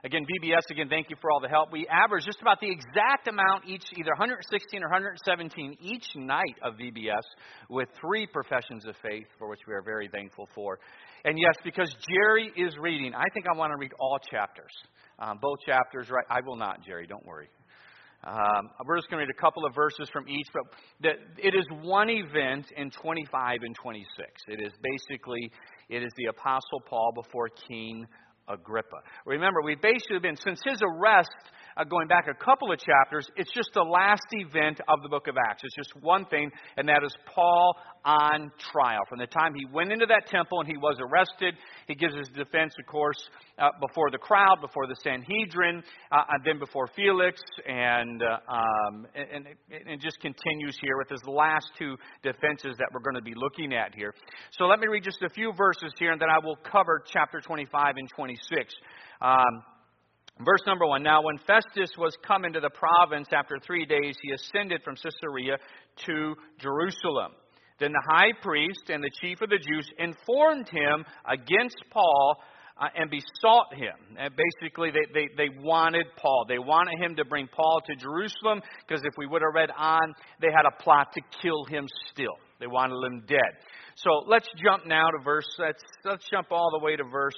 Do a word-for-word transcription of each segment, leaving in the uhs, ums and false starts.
Again, V B S, again, thank you for all the help. We average just about the exact amount each, either one hundred sixteen or one hundred seventeen each night of V B S with three professions of faith, for which we are very thankful for. And yes, because Jerry is reading, I think I want to read all chapters. Um, both chapters, right? I will not, Jerry, don't worry. Um, we're just going to read a couple of verses from each, but the, it is one event in twenty-five and twenty-six. It is basically, it is the Apostle Paul before King Agrippa. Remember, we've basically been, since his arrest, uh, going back a couple of chapters, it's just the last event of the book of Acts. It's just one thing, and that is Paul on trial. From the time he went into that temple and he was arrested, he gives his defense, of course, uh, before the crowd, before the Sanhedrin, uh, and then before Felix, and, uh, um, and, and it just continues here with his last two defenses that we're going to be looking at here. So let me read just a few verses here, and then I will cover chapter twenty-five and twenty-six. Um, Verse number one, now when Festus was come into the province after three days, he ascended from Caesarea to Jerusalem. Then the high priest and the chief of the Jews informed him against Paul uh, and besought him. And basically, they, they, they wanted Paul. They wanted him to bring Paul to Jerusalem, because if we would have read on, they had a plot to kill him still. They wanted him dead. So let's jump now to verse, let's, let's jump all the way to verse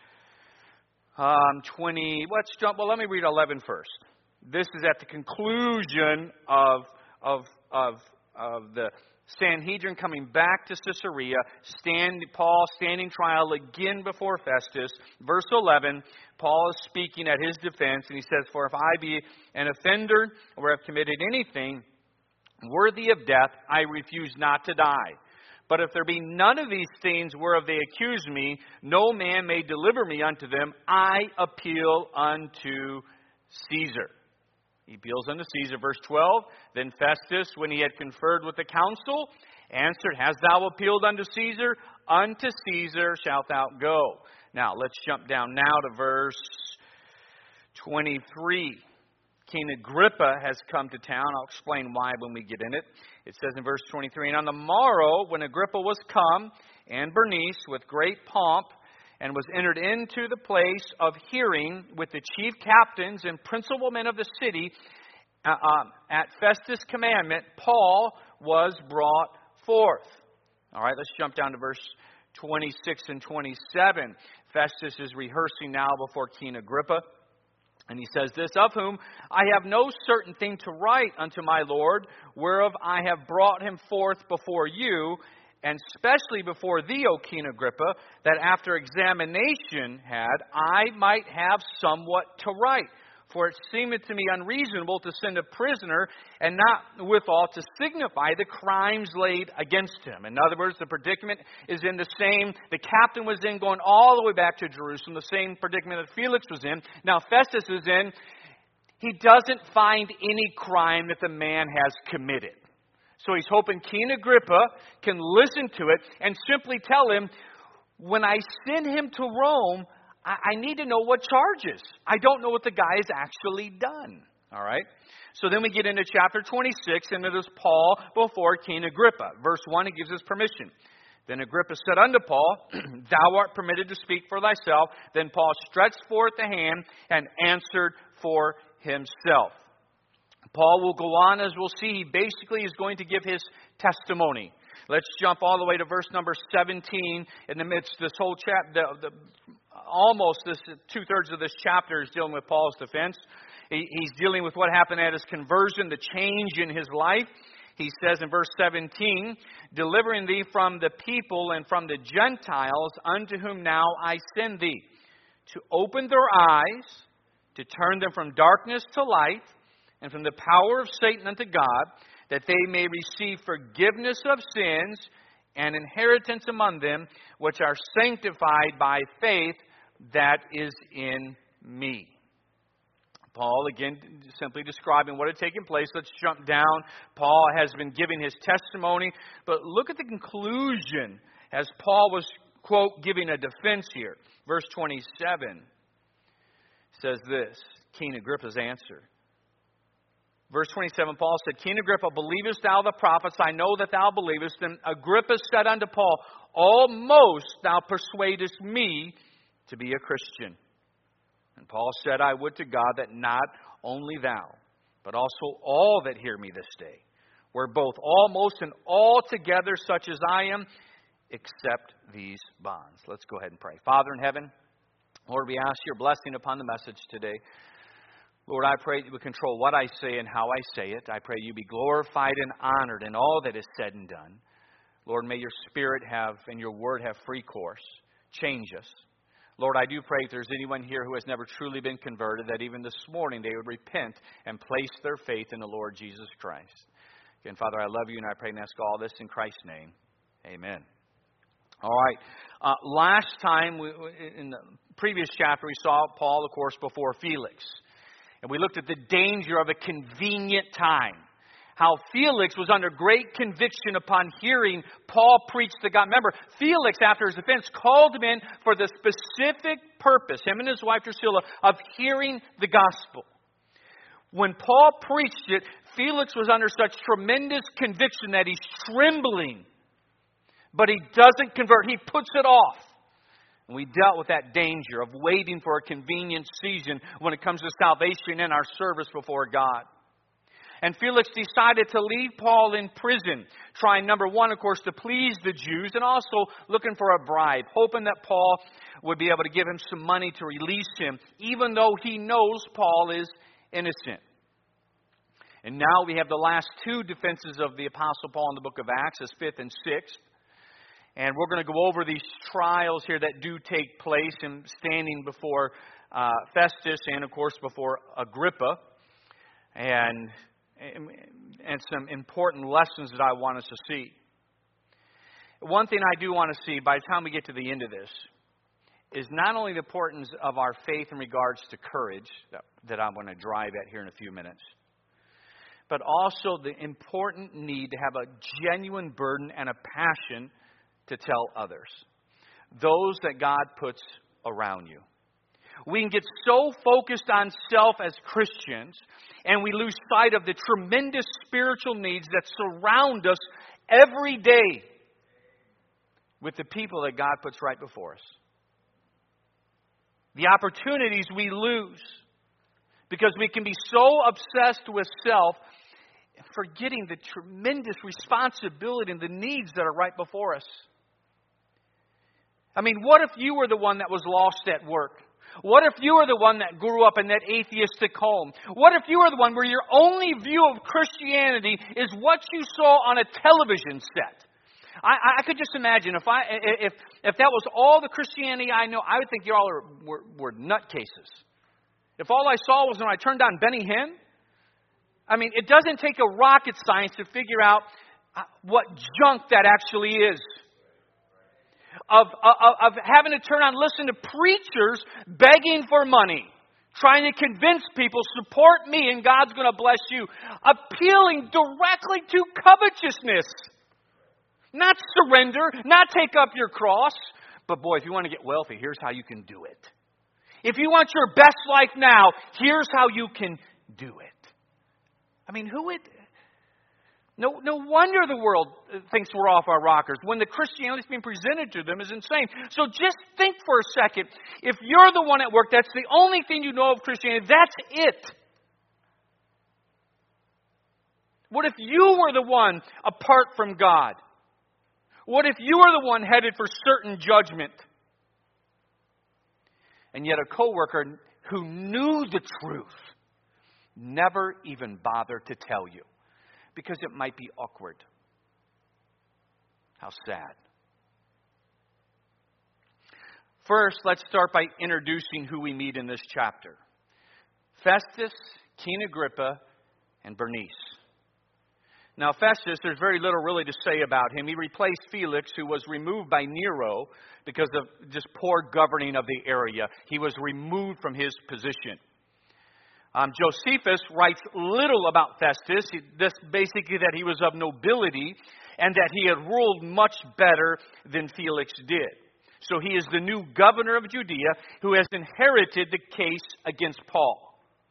Um, twenty, let's jump, well, let me read eleven first. This is at the conclusion of, of, of, of the Sanhedrin coming back to Caesarea, stand, Paul standing trial again before Festus. Verse eleven, Paul is speaking at his defense, and he says, for if I be an offender or have committed anything worthy of death, I refuse not to die. But if there be none of these things whereof they accuse me, no man may deliver me unto them. I appeal unto Caesar. He appeals unto Caesar. Verse twelve, then Festus, when he had conferred with the council, answered, hast thou appealed unto Caesar? Unto Caesar shalt thou go. Now, let's jump down now to verse twenty-three. King Agrippa has come to town. I'll explain why when we get in it. It says in verse twenty-three, and on the morrow, when Agrippa was come, and Bernice, with great pomp, and was entered into the place of hearing with the chief captains and principal men of the city, uh, um, at Festus' commandment, Paul was brought forth. All right, let's jump down to verse twenty-six and twenty-seven. Festus is rehearsing now before King Agrippa. And he says this, of whom I have no certain thing to write unto my Lord, whereof I have brought him forth before you, and especially before thee, O King Agrippa, that after examination had, I might have somewhat to write. For it seemeth to me unreasonable to send a prisoner, and not withal to signify the crimes laid against him. In other words, the predicament is in the same, the captain was in going all the way back to Jerusalem, the same predicament that Felix was in. Now Festus is in, he doesn't find any crime that the man has committed. So he's hoping King Agrippa can listen to it and simply tell him, when I send him to Rome, I need to know what charges. I don't know what the guy has actually done. All right? So then we get into chapter twenty-six, and it is Paul before King Agrippa. Verse one, he gives us permission. Then Agrippa said unto Paul, thou art permitted to speak for thyself. Then Paul stretched forth the hand and answered for himself. Paul will go on, as we'll see. He basically is going to give his testimony. Let's jump all the way to verse number seventeen. In the midst of this whole chapter, the, the, almost this two-thirds of this chapter is dealing with Paul's defense. He, he's dealing with what happened at his conversion, the change in his life. He says in verse seventeen, delivering thee from the people and from the Gentiles, unto whom now I send thee, to open their eyes, to turn them from darkness to light, and from the power of Satan unto God, that they may receive forgiveness of sins and inheritance among them, which are sanctified by faith that is in me. Paul, again, simply describing what had taken place. Let's jump down. Paul has been giving his testimony, but look at the conclusion as Paul was, quote, giving a defense here. Verse twenty-seven says this, King Agrippa's answer. Verse twenty-seven, Paul said, King Agrippa, believest thou the prophets? I know that thou believest. And Agrippa said unto Paul, almost thou persuadest me to be a Christian. And Paul said, I would to God that not only thou, but also all that hear me this day, were both almost and altogether such as I am, except these bonds. Let's go ahead and pray. Father in heaven, Lord, we ask your blessing upon the message today. Lord, I pray that you would control what I say and how I say it. I pray you be glorified and honored in all that is said and done. Lord, may your Spirit have and your word have free course. Change us. Lord, I do pray if there's anyone here who has never truly been converted, that even this morning they would repent and place their faith in the Lord Jesus Christ. Again, Father, I love you and I pray and ask all this in Christ's name. Amen. All right. Uh, last time, we, in the previous chapter, we saw Paul, of course, before Felix. And we looked at the danger of a convenient time. How Felix was under great conviction upon hearing Paul preach the God. Remember, Felix, after his offense, called him in for the specific purpose, him and his wife Drusilla, of hearing the gospel. When Paul preached it, Felix was under such tremendous conviction that he's trembling. But he doesn't convert. He puts it off. And we dealt with that danger of waiting for a convenient season when it comes to salvation and our service before God. And Felix decided to leave Paul in prison, trying, number one, of course, to please the Jews, and also looking for a bribe, hoping that Paul would be able to give him some money to release him, even though he knows Paul is innocent. And now we have the last two defenses of the Apostle Paul in the book of Acts, as fifth and sixth. And we're going to go over these trials here that do take place, and standing before uh, Festus and, of course, before Agrippa. And, and some important lessons that I want us to see. One thing I do want to see by the time we get to the end of this is not only the importance of our faith in regards to courage that, that I'm going to drive at here in a few minutes, but also the important need to have a genuine burden and a passion to tell others, those that God puts around you. We can get so focused on self as Christians, and we lose sight of the tremendous spiritual needs that surround us every day with the people that God puts right before us. The opportunities we lose because we can be so obsessed with self, forgetting the tremendous responsibility and the needs that are right before us. I mean, what if you were the one that was lost at work? What if you were the one that grew up in that atheistic home? What if you were the one where your only view of Christianity is what you saw on a television set? I, I could just imagine if I if if that was all the Christianity I know, I would think you all are, were, were nutcases. If all I saw was when I turned on Benny Hinn, I mean, it doesn't take a rocket science to figure out what junk that actually is. Of, of, of having to turn on, listen to preachers begging for money, trying to convince people, support me and God's going to bless you, appealing directly to covetousness. Not surrender, not take up your cross. But boy, if you want to get wealthy, here's how you can do it. If you want your best life now, here's how you can do it. I mean, who would... No, no wonder the world thinks we're off our rockers when the Christianity that's being presented to them is insane. So just think for a second. If you're the one at work, that's the only thing you know of Christianity, that's it. What if you were the one apart from God? What if you were the one headed for certain judgment? And yet a coworker who knew the truth never even bothered to tell you, because it might be awkward. How sad. First, let's start by introducing who we meet in this chapter. Festus, King Agrippa, and Bernice. Now, Festus, there's very little really to say about him. He replaced Felix, who was removed by Nero because of just poor governing of the area. He was removed from his position. Um, Josephus writes little about Festus, this basically that he was of nobility and that he had ruled much better than Felix did. So he is the new governor of Judea who has inherited the case against Paul.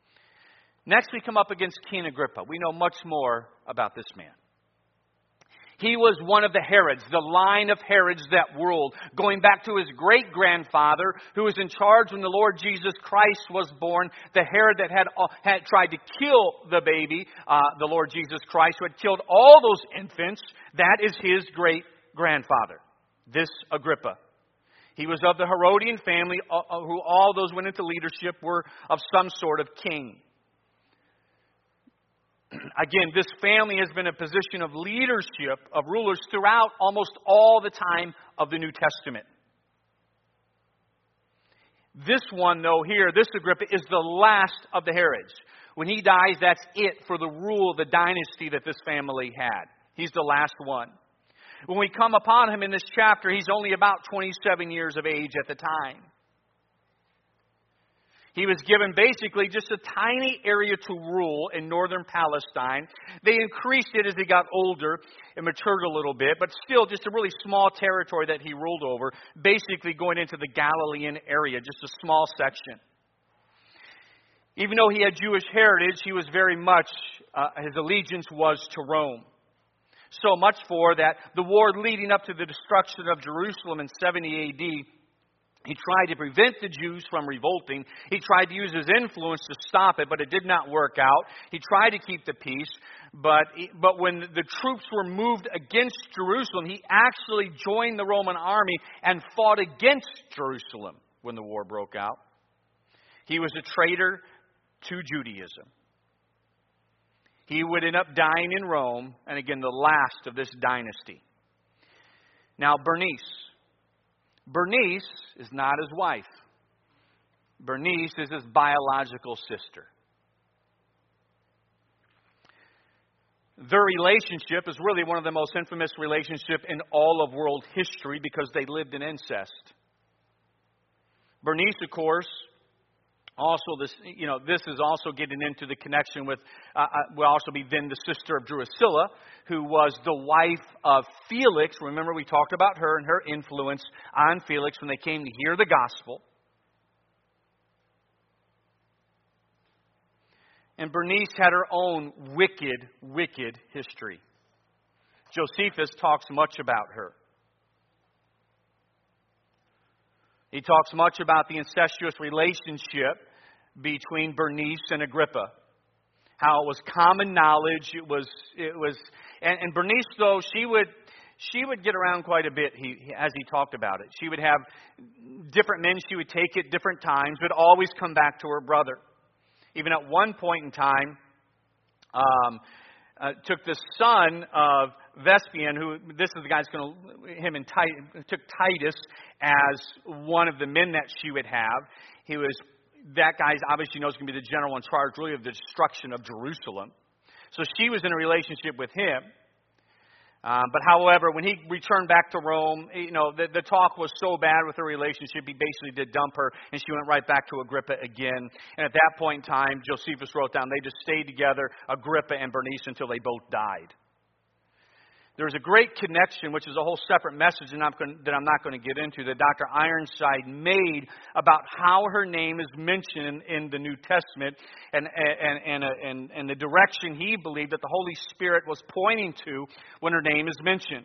Next we come up against King Agrippa. We know much more about this man. He was one of the Herods, the line of Herods that ruled, going back to his great-grandfather, who was in charge when the Lord Jesus Christ was born, the Herod that had, had tried to kill the baby, uh, the Lord Jesus Christ, who had killed all those infants. That is his great-grandfather, this Agrippa. He was of the Herodian family, uh, who all those went into leadership were of some sort of king. Again, this family has been a position of leadership, of rulers, throughout almost all the time of the New Testament. This one, though, here, this Agrippa, is the last of the Herods. When he dies, that's it for the rule, the dynasty that this family had. He's the last one. When we come upon him in this chapter, he's only about twenty-seven years of age at the time. He was given basically just a tiny area to rule in northern Palestine. They increased it as he got older and matured a little bit, but still just a really small territory that he ruled over, basically going into the Galilean area, just a small section. Even though he had Jewish heritage, he was very much, uh, his allegiance was to Rome. So much for that the war leading up to the destruction of Jerusalem in seventy A D, he tried to prevent the Jews from revolting. He tried to use his influence to stop it, but it did not work out. He tried to keep the peace, but, but when the troops were moved against Jerusalem, he actually joined the Roman army and fought against Jerusalem when the war broke out. He was a traitor to Judaism. He would end up dying in Rome, and again, the last of this dynasty. Now, Bernice. Bernice is not his wife. Bernice is his biological sister. Their relationship is really one of the most infamous relationships in all of world history because they lived in incest. Bernice, of course, also this, you know, this is also getting into the connection with, uh, will also be then the sister of Drusilla, who was the wife of Felix. Remember, we talked about her and her influence on Felix when they came to hear the gospel. And Bernice had her own wicked, wicked history. Josephus talks much about her. He talks much about the incestuous relationship between Bernice and Agrippa. How it was common knowledge. It was, it was, and, and Bernice, though, she would, she would get around quite a bit. He, as he talked about it, she would have different men she would take at different times, but always come back to her brother. Even at one point in time, um, uh, took the son of Vespian, who this is the guy that's going to him and Titus, took Titus as one of the men that she would have. He was that guy obviously knows going to be the general in charge, really, of the destruction of Jerusalem. So she was in a relationship with him. Um, but however, when he returned back to Rome, you know, the, the talk was so bad with her relationship, he basically did dump her, and she went right back to Agrippa again. And at that point in time, Josephus wrote down they just stayed together, Agrippa and Bernice, until they both died. There's a great connection, which is a whole separate message that I'm, going, that I'm not going to get into, that Doctor Ironside made about how her name is mentioned in, in the New Testament and, and, and, and, and the direction he believed that the Holy Spirit was pointing to when her name is mentioned.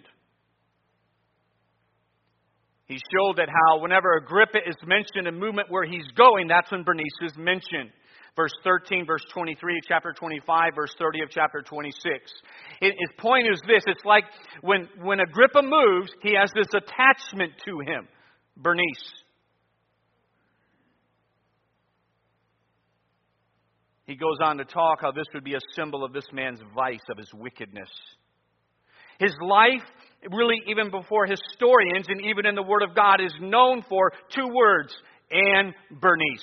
He showed that how whenever Agrippa is mentioned, a movement where he's going, that's when Bernice is mentioned. Verse thirteen, verse twenty-three of chapter twenty-five, verse thirty of chapter twenty-six. His point is this. It's like when, when Agrippa moves, he has this attachment to him. Bernice. He goes on to talk how this would be a symbol of this man's vice, of his wickedness. His life, really even before historians and even in the Word of God, is known for two words, and Bernice.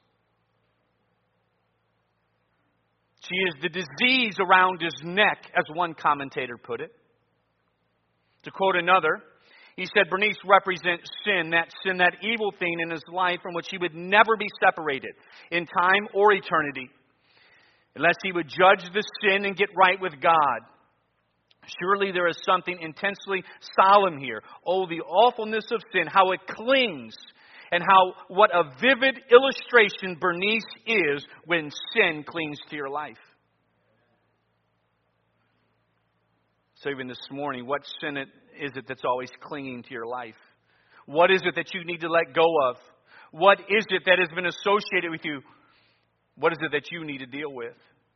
She is the disease around his neck, as one commentator put it. To quote another, he said Bernice represents sin, that sin, that evil thing in his life from which he would never be separated in time or eternity, unless he would judge the sin and get right with God. Surely there is something intensely solemn here. Oh, the awfulness of sin, how it clings. And how, what a vivid illustration Bernice is when sin clings to your life. So even this morning, what sin it, is it that's always clinging to your life? What is it that you need to let go of? What is it that has been associated with you? What is it that you need to deal with?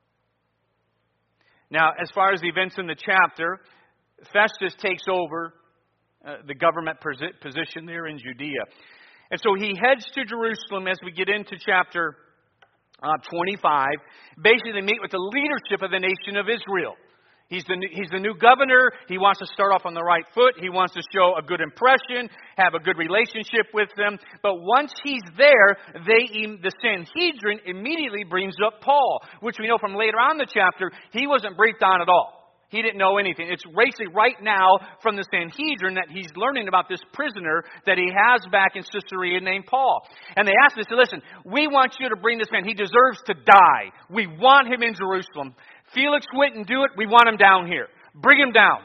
Now, as far as the events in the chapter, Festus takes over uh, the government position there in Judea. And so he heads to Jerusalem as we get into chapter uh, twenty-five, basically to meet with the leadership of the nation of Israel. He's the, new, he's the new governor. He wants to start off on the right foot. He wants to show a good impression, have a good relationship with them. But once he's there, they, the Sanhedrin immediately brings up Paul, which we know from later on in the chapter, he wasn't briefed on at all. He didn't know anything. It's basically right now from the Sanhedrin that he's learning about this prisoner that he has back in Caesarea named Paul. And they asked him, they said, listen, we want you to bring this man. He deserves to die. We want him in Jerusalem. Felix wouldn't do it. We want him down here. Bring him down.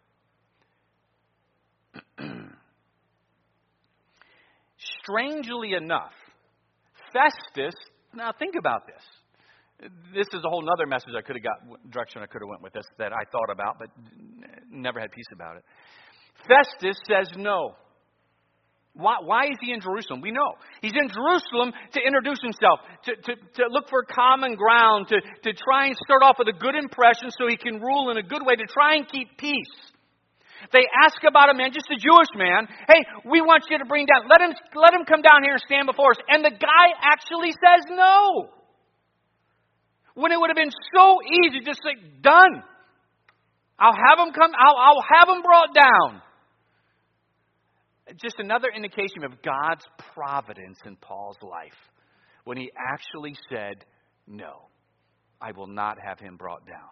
Strangely enough, Festus, now think about this. This is a whole other message I could have got, direction I could have went with this that I thought about, but never had peace about it. Festus says no. Why, why is he in Jerusalem? We know. He's in Jerusalem to introduce himself, to, to, to look for common ground, to, to try and start off with a good impression so he can rule in a good way, to try and keep peace. They ask about a man, just a Jewish man. Hey, we want you to bring down, let him, let him come down here and stand before us. And the guy actually says no. When it would have been so easy, just say, done. I'll have him come, I'll, I'll have him brought down. Just another indication of God's providence in Paul's life when he actually said, no, I will not have him brought down.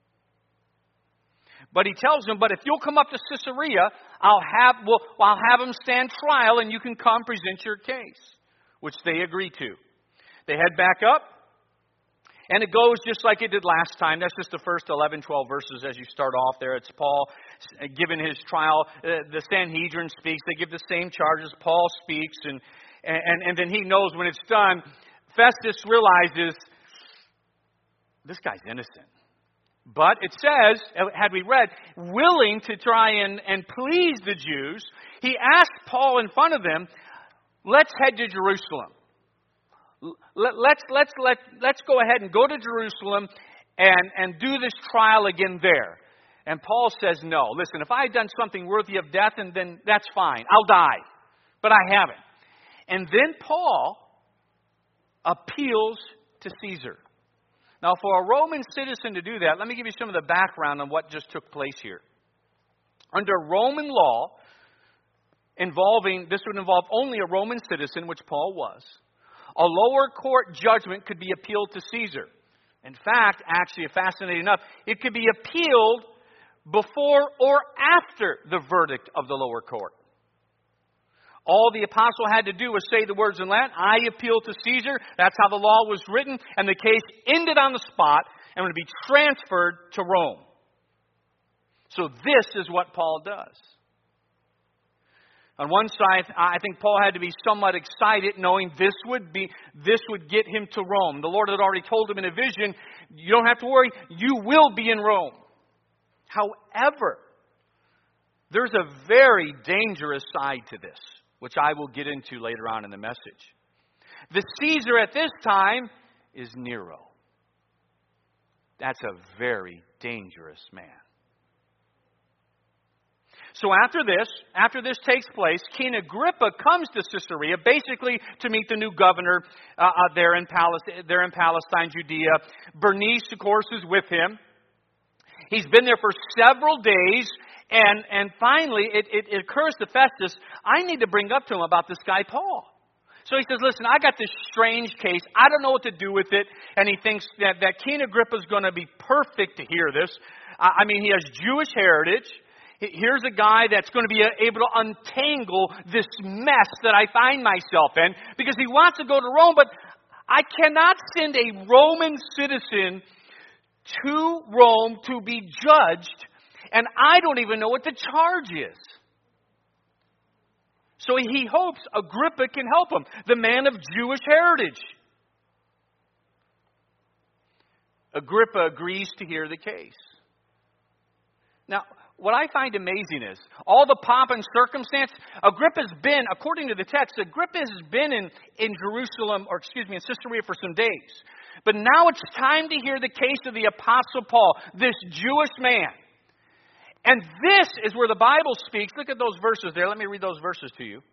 But he tells them, but if you'll come up to Caesarea, I'll have, well, I'll have him stand trial and you can come present your case, which they agree to. They head back up. And it goes just like it did last time. That's just the first eleven, twelve verses as you start off there. It's Paul giving his trial. The Sanhedrin speaks. They give the same charges. Paul speaks. And, and, and then he knows when it's done, Festus realizes this guy's innocent. But it says, had we read, willing to try and, and please the Jews, he asked Paul in front of them, let's head to Jerusalem. Let, let's let's let let's go ahead and go to Jerusalem and, and do this trial again there. And Paul says, no. Listen, if I had done something worthy of death, and then that's fine. I'll die. But I haven't. And then Paul appeals to Caesar. Now, for a Roman citizen to do that, let me give you some of the background on what just took place here. Under Roman law, involving this would involve only a Roman citizen, which Paul was. A lower court judgment could be appealed to Caesar. In fact, actually, fascinating enough, it could be appealed before or after the verdict of the lower court. All the apostle had to do was say the words in Latin, I appeal to Caesar. That's how the law was written. And the case ended on the spot and would be transferred to Rome. So this is what Paul does. On one side, I think Paul had to be somewhat excited knowing this would be this would get him to Rome. The Lord had already told him in a vision, you don't have to worry, you will be in Rome. However, there's a very dangerous side to this, which I will get into later on in the message. The Caesar at this time is Nero. That's a very dangerous man. So after this, after this takes place, King Agrippa comes to Caesarea, basically to meet the new governor uh, uh, there in Palestine, there in Palestine, Judea. Bernice, of course, is with him. He's been there for several days, and and finally it, it, it occurs to Festus, I need to bring up to him about this guy Paul. So he says, listen, I got this strange case. I don't know what to do with it. And he thinks that, that King Agrippa is going to be perfect to hear this. I, I mean, he has Jewish heritage. Here's a guy that's going to be able to untangle this mess that I find myself in because he wants to go to Rome, but I cannot send a Roman citizen to Rome to be judged, and I don't even know what the charge is. So he hopes Agrippa can help him, the man of Jewish heritage. Agrippa agrees to hear the case. Now, what I find amazing is, all the pomp and circumstance, Agrippa's been, according to the text, Agrippa has been in, in Jerusalem, or excuse me, in Caesarea for some days. But now it's time to hear the case of the Apostle Paul, this Jewish man. And this is where the Bible speaks. Look at those verses there. Let me read those verses to you.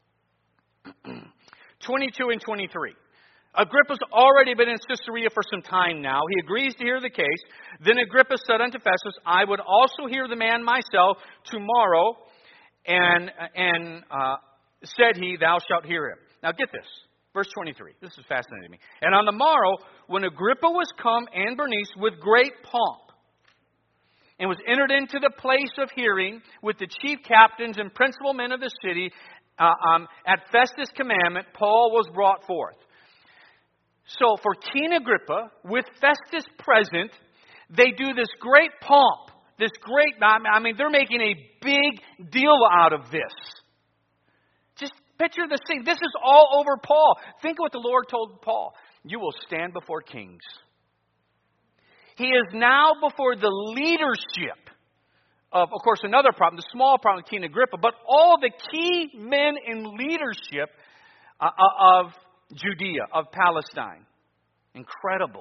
twenty-two and twenty-three. Agrippa's already been in Caesarea for some time now. He agrees to hear the case. Then Agrippa said unto Festus, I would also hear the man myself tomorrow. And, and uh, said he, thou shalt hear him. Now get this. Verse twenty-three. This is fascinating to me. And on the morrow, when Agrippa was come, and Bernice, with great pomp, and was entered into the place of hearing with the chief captains and principal men of the city, uh, um, at Festus' commandment, Paul was brought forth. So for King Agrippa, with Festus present, they do this great pomp, this great, I mean, they're making a big deal out of this. Just picture the scene. This is all over Paul. Think of what the Lord told Paul. You will stand before kings. He is now before the leadership of, of course, another problem, the small problem of King Agrippa, but all the key men in leadership uh, of Judea, of Palestine. Incredible.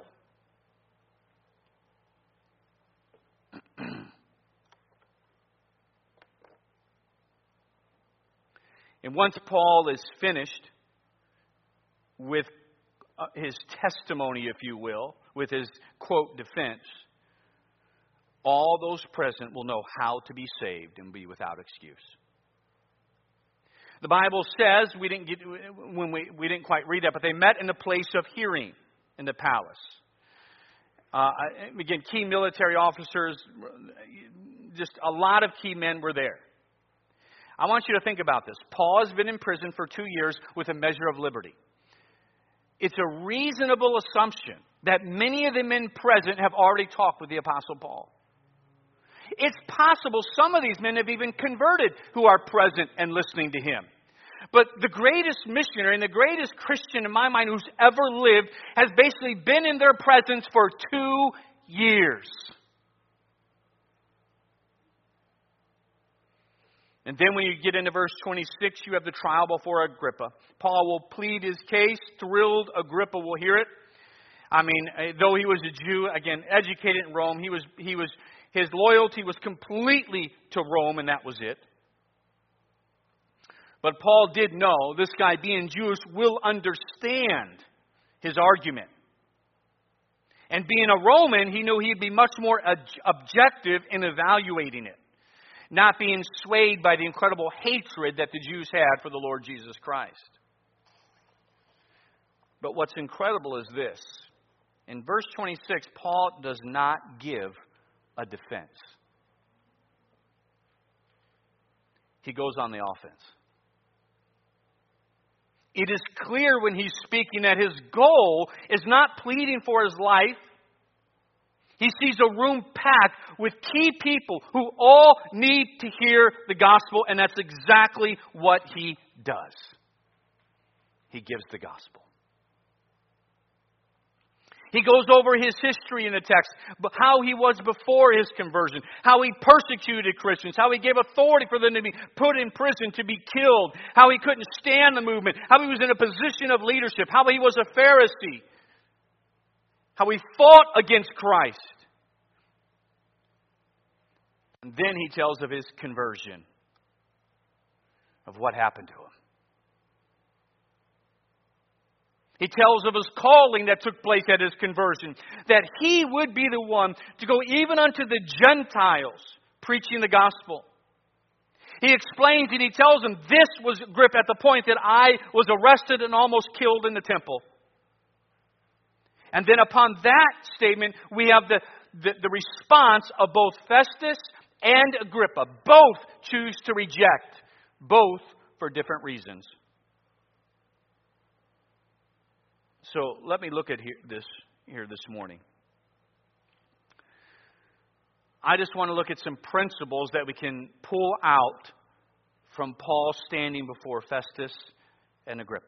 And once Paul is finished with uh, his testimony, if you will, with his, quote, defense, all those present will know how to be saved and be without excuse. The Bible says, we didn't get when we, we didn't quite read that, but they met in the place of hearing in the palace. Uh, again, key military officers, just a lot of key men were there. I want you to think about this. Paul has been in prison for two years with a measure of liberty. It's a reasonable assumption that many of the men present have already talked with the Apostle Paul. It's possible some of these men have even converted who are present and listening to him. But the greatest missionary and the greatest Christian in my mind who's ever lived has basically been in their presence for two years. And then when you get into verse twenty-six, you have the trial before Agrippa. Paul will plead his case. Thrilled Agrippa will hear it. I mean, though he was a Jew, again, educated in Rome, he was, he was, his loyalty was completely to Rome, and that was it. But Paul did know this guy, being Jewish, will understand his argument. And being a Roman, he knew he'd be much more objective in evaluating it, not being swayed by the incredible hatred that the Jews had for the Lord Jesus Christ. But what's incredible is this. In verse twenty-six, Paul does not give a defense. He goes on the offense. It is clear when he's speaking that his goal is not pleading for his life. He sees a room packed with key people who all need to hear the gospel, and that's exactly what he does. He gives the gospel. He goes over his history in the text, how he was before his conversion, how he persecuted Christians, how he gave authority for them to be put in prison, to be killed, how he couldn't stand the movement, how he was in a position of leadership, how he was a Pharisee, how he fought against Christ. And then he tells of his conversion, of what happened to him. He tells of his calling that took place at his conversion, that he would be the one to go even unto the Gentiles preaching the gospel. He explains and he tells them this was Agrippa at the point that I was arrested and almost killed in the temple. And then upon that statement, we have the, the, the response of both Festus and Agrippa. Both choose to reject, both for different reasons. So let me look at here, this here this morning. I just want to look at some principles that we can pull out from Paul standing before Festus and Agrippa.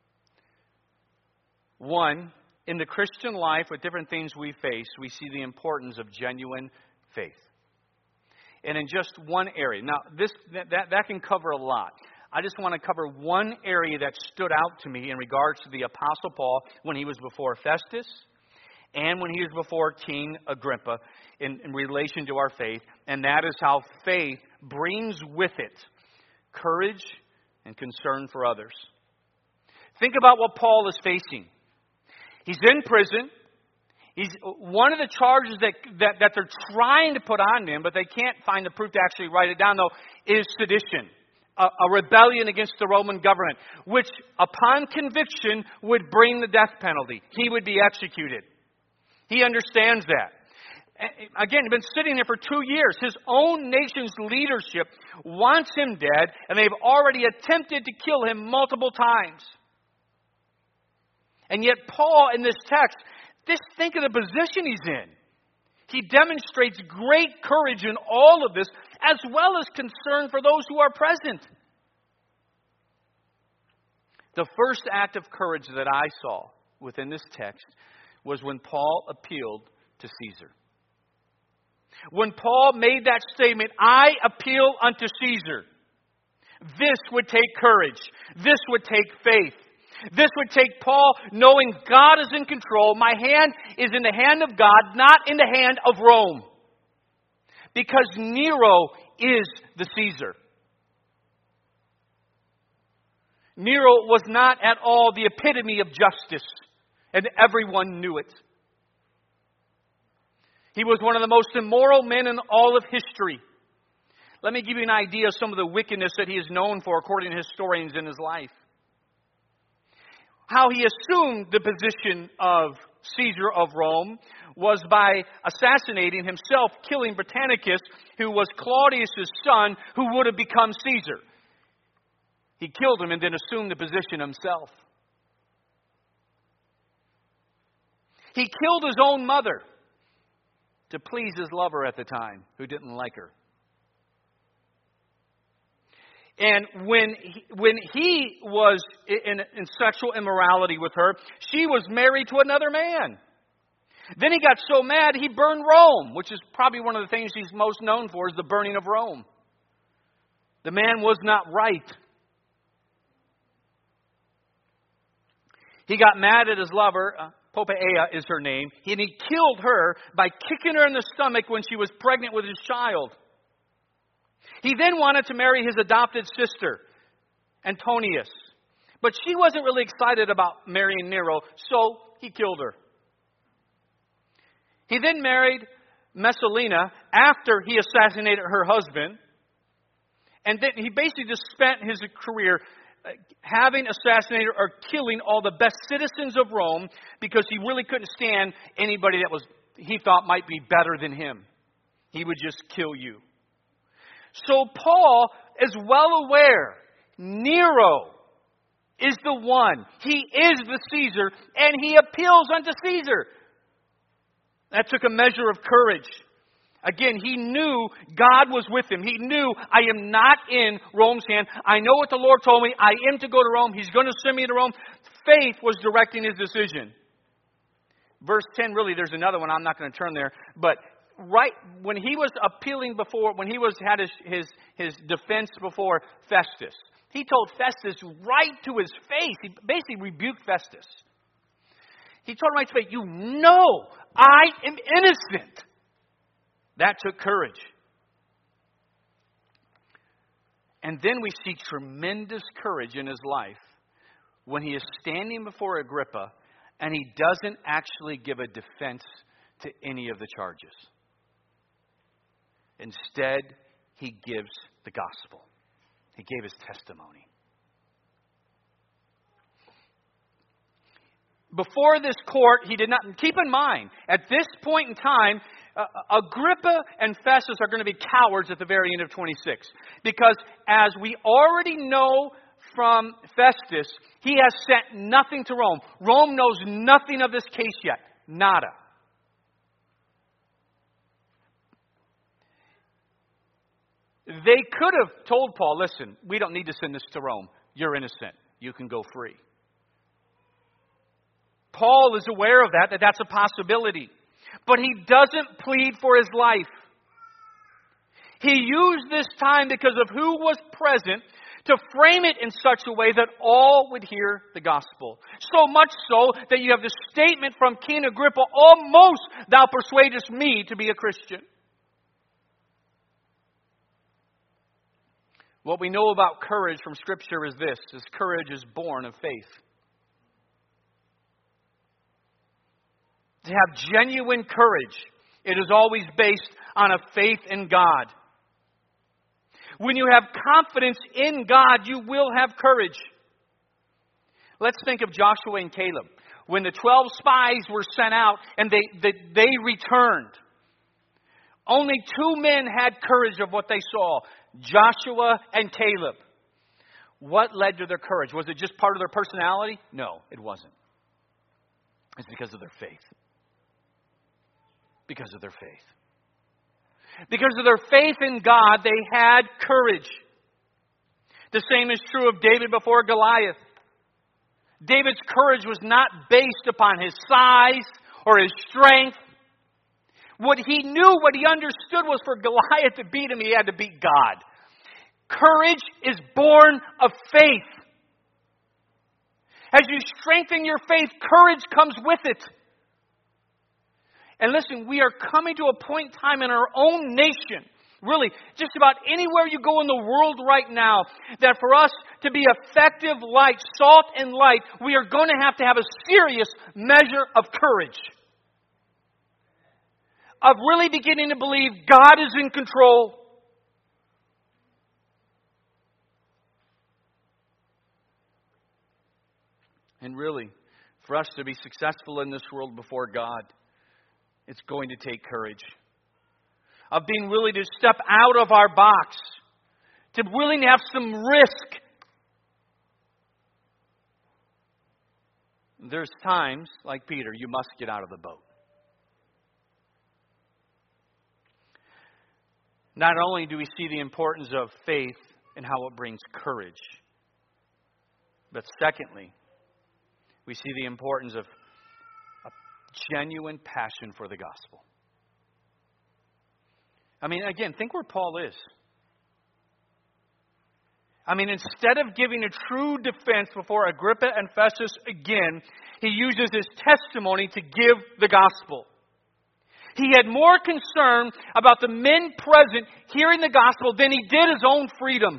One, in the Christian life, with different things we face, we see the importance of genuine faith. and in just one area. Now, this that, that, that can cover a lot. I just want to cover one area that stood out to me in regards to the Apostle Paul when he was before Festus and when he was before King Agrippa in, in relation to our faith, and that is how faith brings with it courage and concern for others. Think about what Paul is facing. He's in prison. He's one of the charges that, that, that they're trying to put on him, but they can't find the proof to actually write it down, though, is sedition. A, a rebellion against the Roman government, which upon conviction would bring the death penalty. He would be executed. He understands that. Again, he's been sitting there for two years. His own nation's leadership wants him dead, and they've already attempted to kill him multiple times. And yet Paul, in this text, just think of the position he's in. He demonstrates great courage in all of this, as well as concern for those who are present. The first act of courage that I saw within this text was when Paul appealed to Caesar. When Paul made that statement, I appeal unto Caesar, this would take courage. This would take faith. This would take Paul knowing God is in control. My hand is in the hand of God, not in the hand of Rome. Because Nero is the Caesar. Nero was not at all the epitome of justice, and everyone knew it. He was one of the most immoral men in all of history. Let me give you an idea of some of the wickedness that he is known for, according to historians, in his life. How he assumed the position of Caesar of Rome was by assassinating himself, killing Britannicus, who was Claudius' son, who would have become Caesar. He killed him and then assumed the position himself. He killed his own mother to please his lover at the time, who didn't like her. And when he, when he was in, in sexual immorality with her, she was married to another man. Then he got so mad, he burned Rome, which is probably one of the things he's most known for, is the burning of Rome. The man was not right. He got mad at his lover, uh, Poppaea is her name, and he killed her by kicking her in the stomach when she was pregnant with his child. He then wanted to marry his adopted sister, Antonius. But she wasn't really excited about marrying Nero, so he killed her. He then married Messalina after he assassinated her husband. And then he basically just spent his career having assassinated or killing all the best citizens of Rome, because he really couldn't stand anybody that was he thought might be better than him. He would just kill you. So Paul is well aware Nero is the one. He is the Caesar, and he appeals unto Caesar. That took a measure of courage. Again, he knew God was with him. He knew, I am not in Rome's hand. I know what the Lord told me. I am to go to Rome. He's going to send me to Rome. Faith was directing his decision. Verse ten, really, there's another one. I'm not going to turn there. But right when he was appealing before, when he was had his, his, his defense before Festus, he told Festus right to his face. He basically rebuked Festus. He told him right to his face, you know I am innocent. That took courage. And then we see tremendous courage in his life when he is standing before Agrippa and he doesn't actually give a defense to any of the charges. Instead, he gives the gospel. He gave his testimony. Before this court, he did not... Keep in mind, at this point in time, uh, Agrippa and Festus are going to be cowards at the very end of twenty-six. Because as we already know from Festus, he has sent nothing to Rome. Rome knows nothing of this case yet. Nada. They could have told Paul, listen, we don't need to send this to Rome. You're innocent. You can go free. Paul is aware of that, that that's a possibility. But he doesn't plead for his life. He used this time because of who was present to frame it in such a way that all would hear the gospel. So much so that you have the statement from King Agrippa, almost thou persuadest me to be a Christian. What we know about courage from Scripture is this, is courage is born of faith. To have genuine courage, it is always based on a faith in God. When you have confidence in God, you will have courage. Let's think of Joshua and Caleb. When the twelve spies were sent out and they, they, they returned, only two men had courage of what they saw, Joshua and Caleb. What led to their courage? Was it just part of their personality? No, it wasn't. It's because of their faith. Because of their faith. Because of their faith in God, they had courage. The same is true of David before Goliath. David's courage was not based upon his size or his strength. What he knew, what he understood was for Goliath to beat him, he had to beat God. Courage is born of faith. As you strengthen your faith, courage comes with it. And listen, we are coming to a point in time in our own nation, really, just about anywhere you go in the world right now, that for us to be effective light, salt and light, we are going to have to have a serious measure of courage. Of really beginning to believe God is in control. And really, for us to be successful in this world before God, it's going to take courage. Of being willing to step out of our box. To willing to have some risk. There's times, like Peter, you must get out of the boat. Not only do we see the importance of faith and how it brings courage, but secondly, we see the importance of genuine passion for the gospel. I mean, again, think where Paul is. I mean, instead of giving a true defense before Agrippa and Festus again, he uses his testimony to give the gospel. He had more concern about the men present hearing the gospel than he did his own freedom.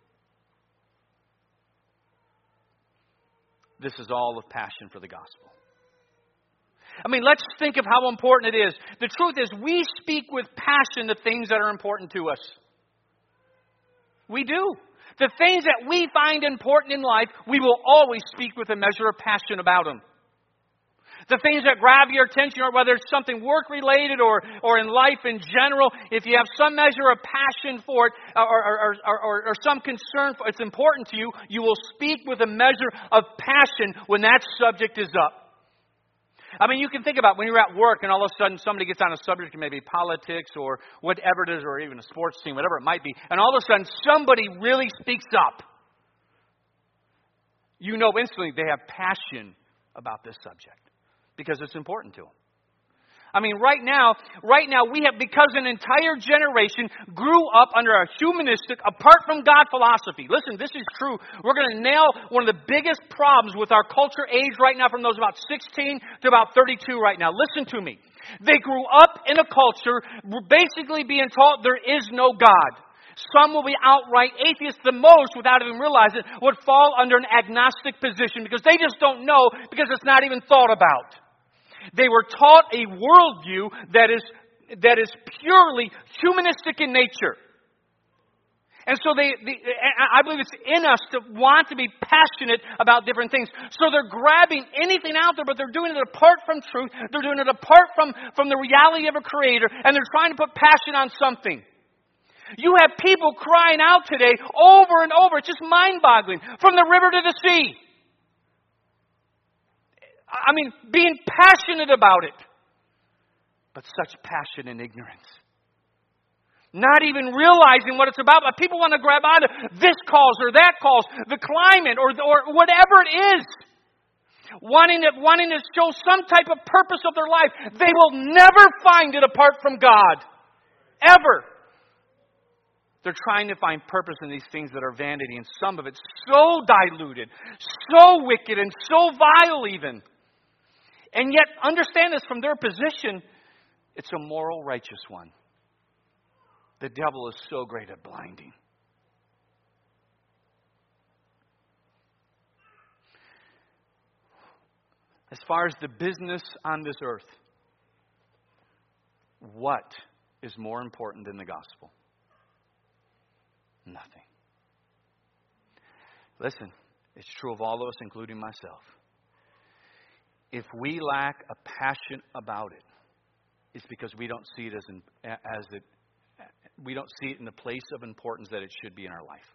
This is all of passion for the gospel. I mean, let's think of how important it is. The truth is, we speak with passion the things that are important to us. We do. The things that we find important in life, we will always speak with a measure of passion about them. The things that grab your attention, or whether it's something work-related or, or in life in general, if you have some measure of passion for it or, or, or, or, or some concern for it's important to you, you will speak with a measure of passion when that subject is up. I mean, you can think about when you're at work and all of a sudden somebody gets on a subject, maybe politics or whatever it is, or even a sports team, whatever it might be, and all of a sudden somebody really speaks up. You know instantly they have passion about this subject because it's important to them. I mean, right now, right now we have, because an entire generation grew up under a humanistic, apart from God philosophy. Listen, this is true. We're going to nail one of the biggest problems with our culture age right now from those about sixteen to about thirty-two right now. Listen to me. They grew up in a culture basically being taught there is no God. Some will be outright atheists. The most, without even realizing it, would fall under an agnostic position because they just don't know, because it's not even thought about. They were taught a worldview that is that is purely humanistic in nature. And so they, they, I believe it's in us to want to be passionate about different things. So they're grabbing anything out there, but they're doing it apart from truth. They're doing it apart from, from the reality of a creator, and they're trying to put passion on something. You have people crying out today over and over. It's just mind-boggling. From the river to the sea. I mean, being passionate about it. But such passion and ignorance. Not even realizing what it's about. But people want to grab onto this cause or that cause, the climate or, or whatever it is. Wanting to, wanting to show some type of purpose of their life. They will never find it apart from God. Ever. They're trying to find purpose in these things that are vanity, and some of it's so diluted, so wicked, and so vile even. And yet, understand this from their position, it's a moral, righteous one. The devil is so great at blinding. As far as the business on this earth, what is more important than the gospel? Nothing. Listen, it's true of all of us, including myself. If we lack a passion about it, it's because we don't see it as in, as it we don't see it in the place of importance that it should be in our life.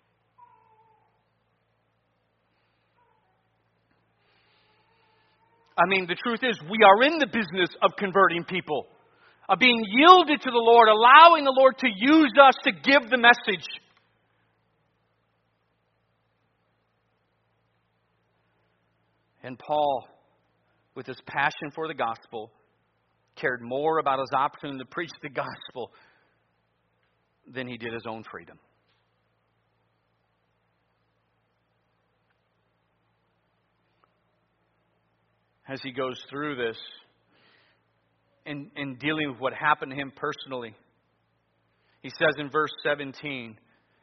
I mean, the truth is, we are in the business of converting people, of being yielded to the Lord, allowing the Lord to use us to give the message. And Paul, with his passion for the gospel, cared more about his opportunity to preach the gospel than he did his own freedom. As he goes through this and, and dealing with what happened to him personally, he says in verse seventeen,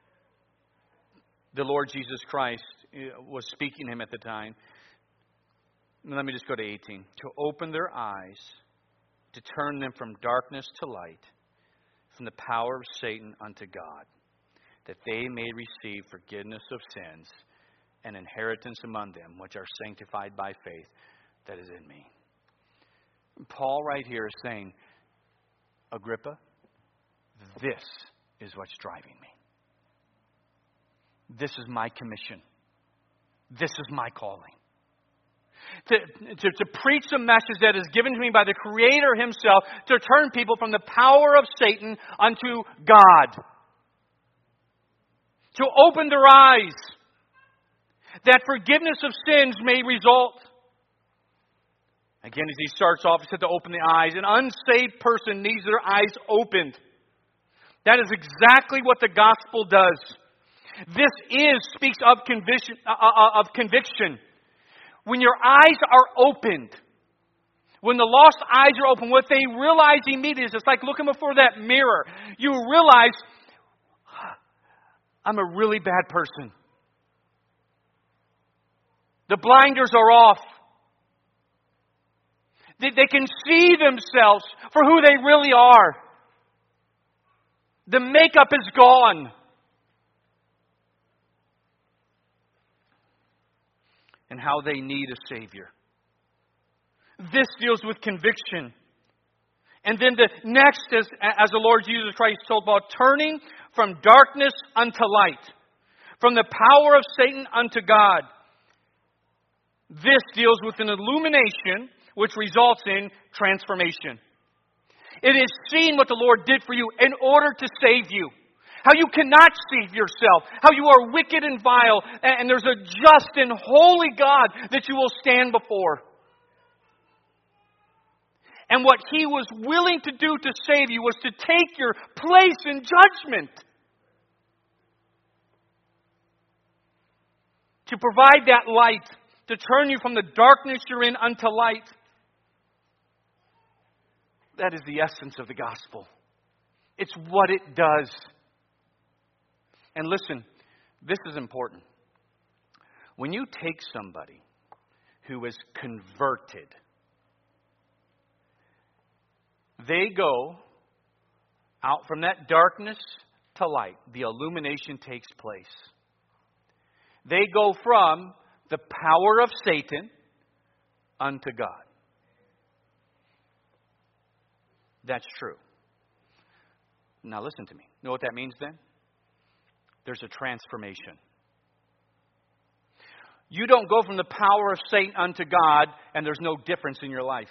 the Lord Jesus Christ was speaking to him at the time. Let me just go to eighteen. To open their eyes, to turn them from darkness to light, from the power of Satan unto God, that they may receive forgiveness of sins and inheritance among them, which are sanctified by faith that is in me. Paul right here is saying, Agrippa, this is what's driving me. This is my commission. This is my calling. To, to, to preach a message that is given to me by the Creator Himself, to turn people from the power of Satan unto God. To open their eyes, that forgiveness of sins may result. Again, as he starts off, he said to open the eyes. An unsaved person needs their eyes opened. That is exactly what the gospel does. This is, speaks of conviction, uh, of conviction. When your eyes are opened, when the lost eyes are open, what they realize immediately is it's like looking before that mirror. You realize, I'm a really bad person. The blinders are off. They, they can see themselves for who they really are. The makeup is gone. And how they need a Savior. This deals with conviction. And then the next is, as the Lord Jesus Christ told about, turning from darkness unto light. From the power of Satan unto God. This deals with an illumination which results in transformation. It is seeing what the Lord did for you in order to save you. How you cannot save yourself. How you are wicked and vile. And there's a just and holy God that you will stand before. And what He was willing to do to save you was to take your place in judgment. To provide that light. To turn you from the darkness you're in unto light. That is the essence of the gospel. It's what it does. And listen, this is important. When you take somebody who is converted, they go out from that darkness to light. The illumination takes place. They go from the power of Satan unto God. That's true. Now listen to me. You know what that means then? There's a transformation. You don't go from the power of Satan unto God and there's no difference in your life.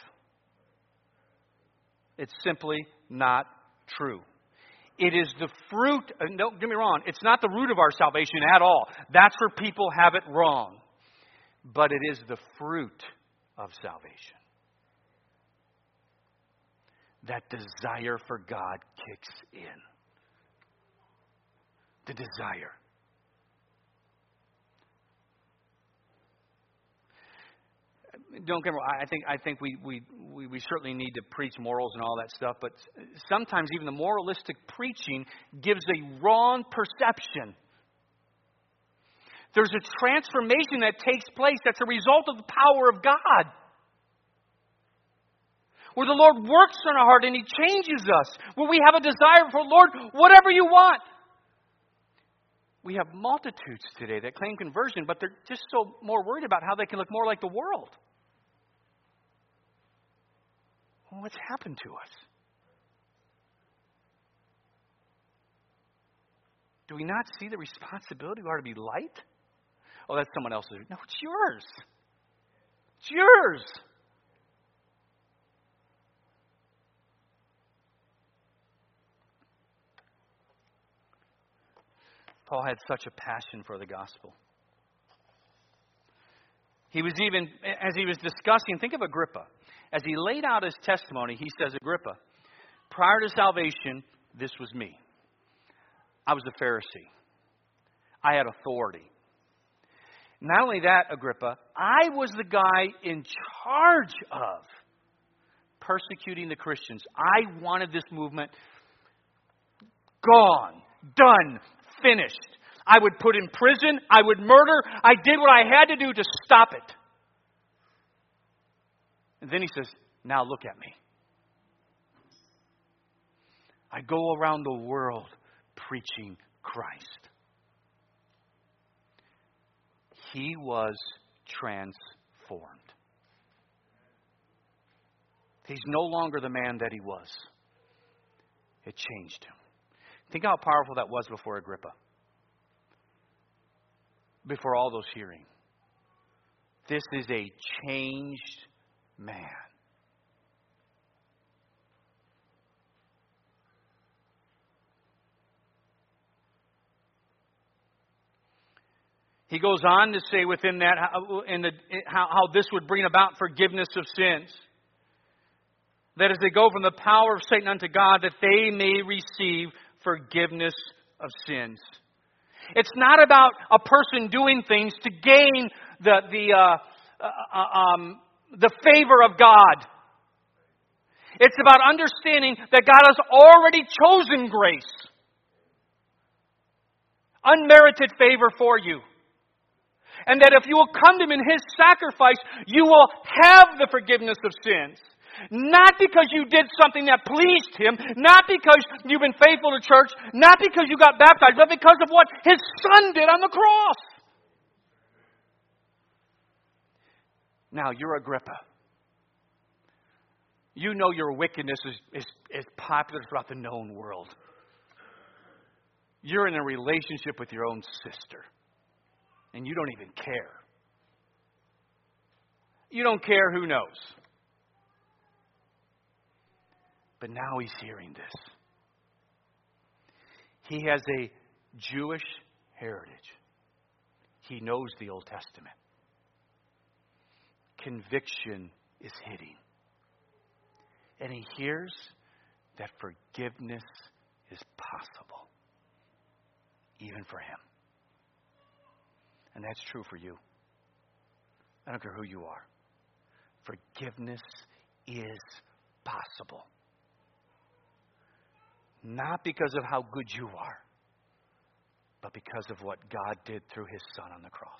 It's simply not true. It is the fruit, don't get me wrong, it's not the root of our salvation at all. That's where people have it wrong. But it is the fruit of salvation. That desire for God kicks in. the desire. Don't get me wrong, I think I think we, we, we, we certainly need to preach morals and all that stuff, but sometimes even the moralistic preaching gives a wrong perception. There's a transformation that takes place that's a result of the power of God. Where the Lord works on our heart and He changes us. Where we have a desire for, Lord, whatever you want. We have multitudes today that claim conversion, but they're just so more worried about how they can look more like the world. Well, what's happened to us? Do we not see the responsibility we are to be light? Oh, that's someone else's. No, it's yours. It's yours. Paul had such a passion for the gospel. He was even, as he was discussing, think of Agrippa. As he laid out his testimony, he says, Agrippa, prior to salvation, this was me. I was a Pharisee. I had authority. Not only that, Agrippa, I was the guy in charge of persecuting the Christians. I wanted this movement gone, done, finished. I would put in prison. I would murder. I did what I had to do to stop it. And then he says, now look at me. I go around the world preaching Christ. He was transformed. He's no longer the man that he was. It changed him. Think how powerful that was before Agrippa. Before all those hearing. This is a changed man. He goes on to say within that how, in the, how, how this would bring about forgiveness of sins. That as they go from the power of Satan unto God, that they may receive forgiveness of sins. It's not about a person doing things to gain the the uh, uh, um, the favor of God. It's about understanding that God has already chosen grace, unmerited favor for you. And that if you will come to Him in His sacrifice, you will have the forgiveness of sins. Not because you did something that pleased Him, not because you've been faithful to church, not because you got baptized, but because of what His Son did on the cross. Now, you're Agrippa. You know your wickedness is, is, is popular throughout the known world. You're in a relationship with your own sister. And you don't even care. You don't care who knows. But now he's hearing this. He has a Jewish heritage. He knows the Old Testament. Conviction is hitting. And he hears that forgiveness is possible. Even for him. And that's true for you. I don't care who you are. Forgiveness is possible. Not because of how good you are, but because of what God did through His Son on the cross.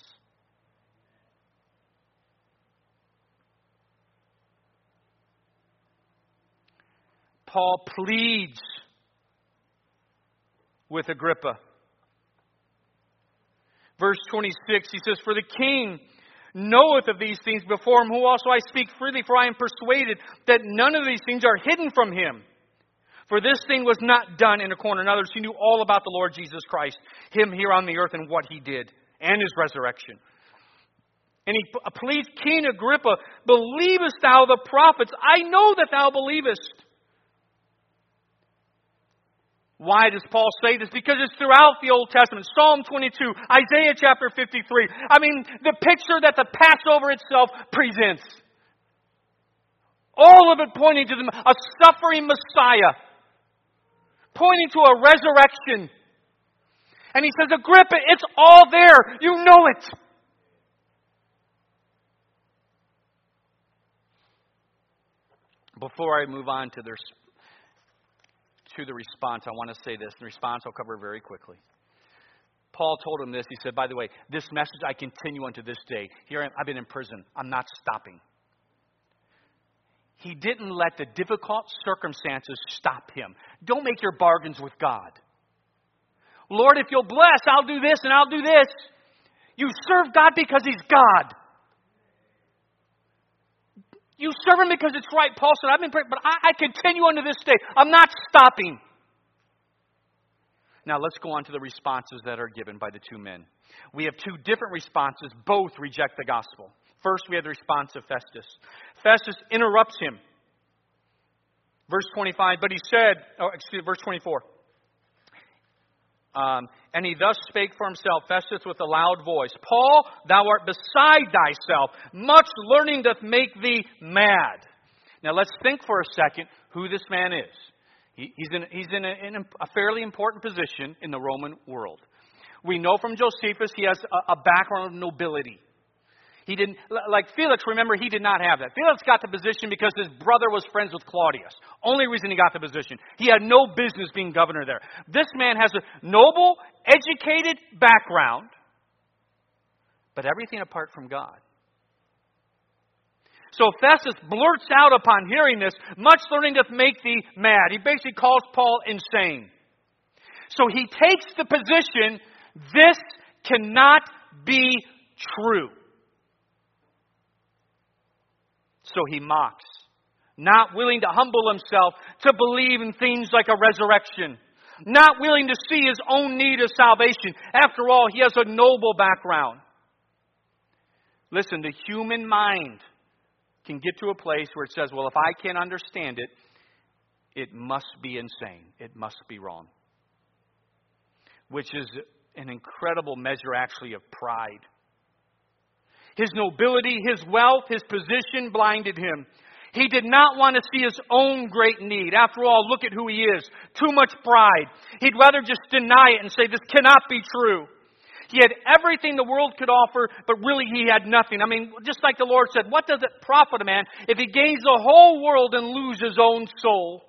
Paul pleads with Agrippa. Verse twenty-six, he says, for the king knoweth of these things, before him who also I speak freely, for I am persuaded that none of these things are hidden from him. For this thing was not done in a corner. In others, he knew all about the Lord Jesus Christ, Him here on the earth and what He did, and His resurrection. And he pleads, King Agrippa, believest thou the prophets? I know that thou believest. Why does Paul say this? Because it's throughout the Old Testament. Psalm twenty-two, Isaiah chapter fifty-three. I mean, the picture that the Passover itself presents. All of it pointing to the, a suffering Messiah. Pointing to a resurrection. And he says, Agrippa, it's all there. You know it. Before I move on to, their, to the response, I want to say this. The response I'll cover very quickly. Paul told him this. He said, by the way, this message I continue unto this day. Here I am, I've been in prison. I'm not stopping. He didn't let the difficult circumstances stop him. Don't make your bargains with God. Lord, if you'll bless, I'll do this and I'll do this. You serve God because He's God. You serve Him because it's right. Paul said, I've been praying, but I, I continue unto this day. I'm not stopping. Now let's go on to the responses that are given by the two men. We have two different responses. Both reject the gospel. First, we have the response of Festus. Festus interrupts him. Verse twenty-five, but he said, oh, excuse me, verse twenty-four. Um, and he thus spake for himself, Festus, with a loud voice, Paul, thou art beside thyself. Much learning doth make thee mad. Now let's think for a second who this man is. He, he's in, he's in, a, in a fairly important position in the Roman world. We know from Josephus he has a, a background of nobility. He didn't, like Felix, remember, he did not have that. Felix got the position because his brother was friends with Claudius. Only reason he got the position. He had no business being governor there. This man has a noble, educated background, but everything apart from God. So Festus blurts out upon hearing this, much learning doth make thee mad. He basically calls Paul insane. So he takes the position, this cannot be true. So he mocks, not willing to humble himself to believe in things like a resurrection, not willing to see his own need of salvation. After all, he has a noble background. Listen, the human mind can get to a place where it says, well, if I can't understand it, it must be insane. It must be wrong. Which is an incredible measure, actually, of pride. His nobility, his wealth, his position blinded him. He did not want to see his own great need. After all, look at who he is. Too much pride. He'd rather just deny it and say, this cannot be true. He had everything the world could offer, but really he had nothing. I mean, just like the Lord said, what does it profit a man if he gains the whole world and lose his own soul?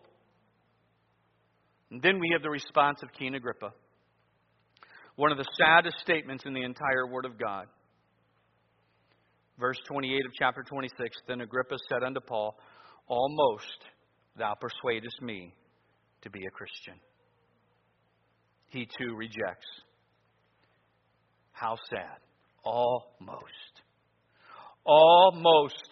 And then we have the response of King Agrippa. One of the saddest statements in the entire Word of God. Verse twenty-eight of chapter twenty-six, then Agrippa said unto Paul, almost thou persuadest me to be a Christian. He too rejects. How sad. Almost. Almost.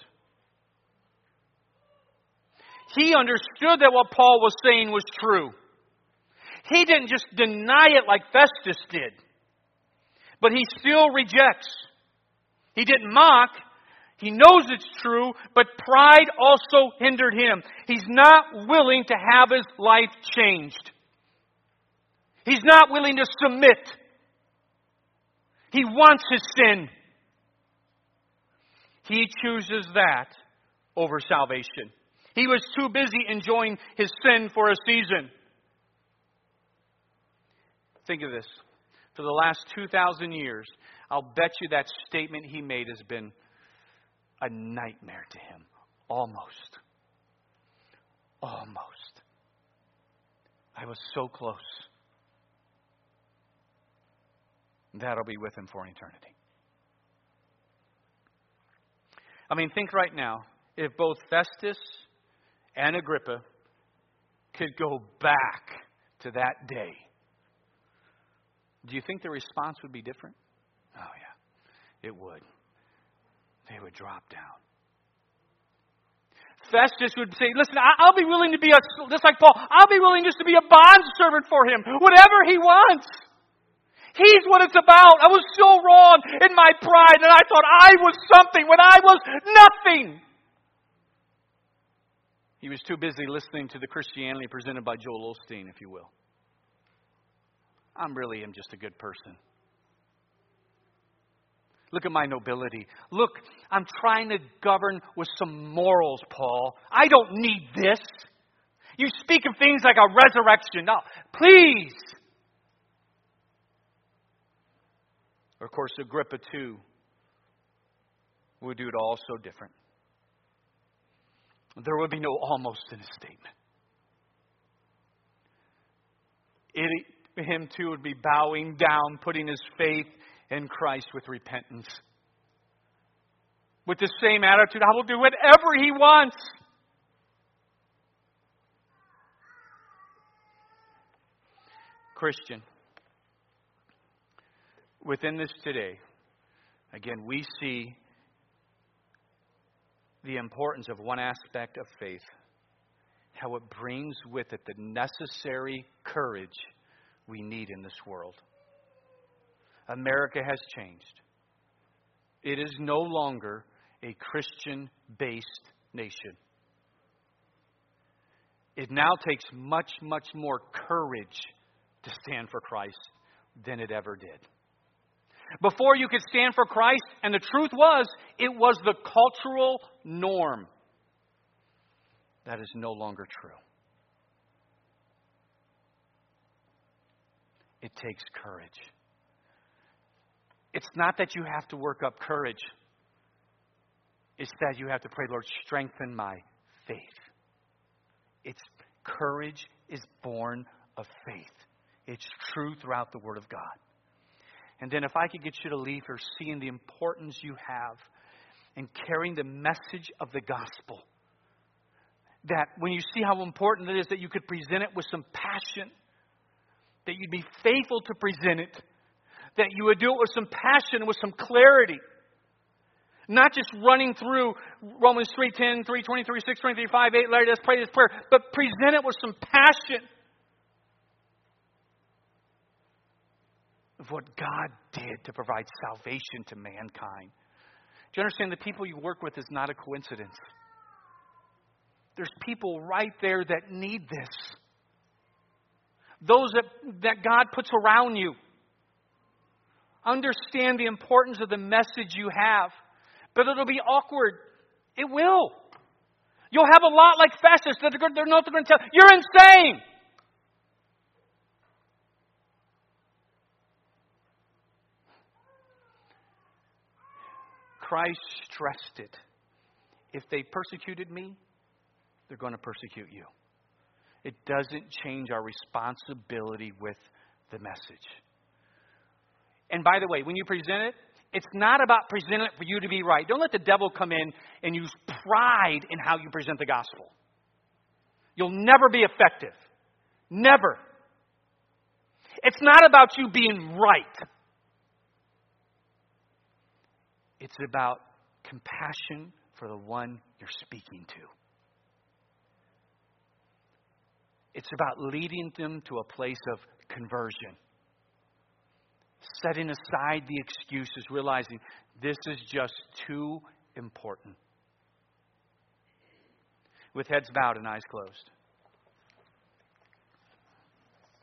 He understood that what Paul was saying was true. He didn't just deny it like Festus did, but he still rejects. He didn't mock. He knows it's true, but pride also hindered him. He's not willing to have his life changed. He's not willing to submit. He wants his sin. He chooses that over salvation. He was too busy enjoying his sin for a season. Think of this. For the last two thousand years, I'll bet you that statement he made has been a nightmare to him. Almost. Almost. I was so close. That'll be with him for an eternity. I mean, think right now, if both Festus and Agrippa could go back to that day, do you think the response would be different? Oh, yeah, it would. They would drop down. Festus would say, listen, I'll be willing to be, a, just like Paul, I'll be willing just to be a bondservant for him, whatever he wants. He's what it's about. I was so wrong in my pride, and I thought I was something when I was nothing. He was too busy listening to the Christianity presented by Joel Osteen, if you will. I'm really am just a good person. Look at my nobility. Look, I'm trying to govern with some morals, Paul. I don't need this. You speak of things like a resurrection. Now, please. Of course, Agrippa too would do it all so different. There would be no almost in his statement. It, him too would be bowing down, putting his faith in Christ with repentance. With the same attitude, I will do whatever he wants. Christian, within this today, again, we see the importance of one aspect of faith, how it brings with it the necessary courage we need in this world. America has changed. It is no longer a Christian-based nation. It now takes much, much more courage to stand for Christ than it ever did. Before you could stand for Christ, and the truth was, it was the cultural norm. That is no longer true. It takes courage. It's not that you have to work up courage. It's that you have to pray, Lord, strengthen my faith. It's courage is born of faith. It's true throughout the Word of God. And then if I could get you to leave here seeing the importance you have in carrying the message of the gospel. That when you see how important it is that you could present it with some passion. That you'd be faithful to present it. That you would do it with some passion and with some clarity. Not just running through Romans three ten, three twenty-three, six twenty-three, five eight, Larry, let's pray this prayer. But present it with some passion. Of what God did to provide salvation to mankind. Do you understand the people you work with is not a coincidence? There's people right there that need this. Those that, that God puts around you. Understand the importance of the message you have. But it'll be awkward. It will. You'll have a lot like Festus that they're, they're not going to tell. You're insane. Christ stressed it. If they persecuted me, they're going to persecute you. It doesn't change our responsibility with the message. And by the way, when you present it, it's not about presenting it for you to be right. Don't let the devil come in and use pride in how you present the gospel. You'll never be effective. Never. It's not about you being right. It's about compassion for the one you're speaking to. It's about leading them to a place of conversion. Setting aside the excuses, realizing this is just too important. With heads bowed and eyes closed.